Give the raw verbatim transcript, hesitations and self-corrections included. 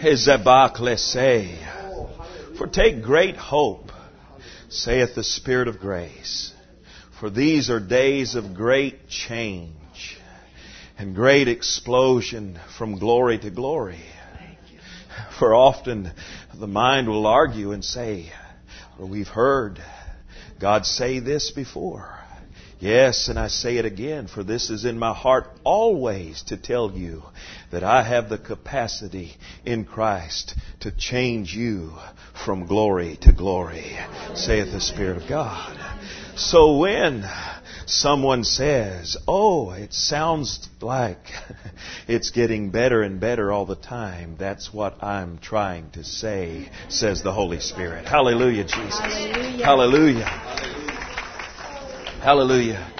Ezebaklese. For take great hope, saith the Spirit of grace. For these are days of great change and great explosion from glory to glory. For often the mind will argue and say, well, we've heard God say this before. Yes, and I say it again, for this is in my heart always to tell you that I have the capacity in Christ to change you from glory to glory, saith the Spirit of God. So when someone says, oh, it sounds like it's getting better and better all the time, that's what I'm trying to say, says the Holy Spirit. Hallelujah, Jesus. Hallelujah. Hallelujah. Hallelujah.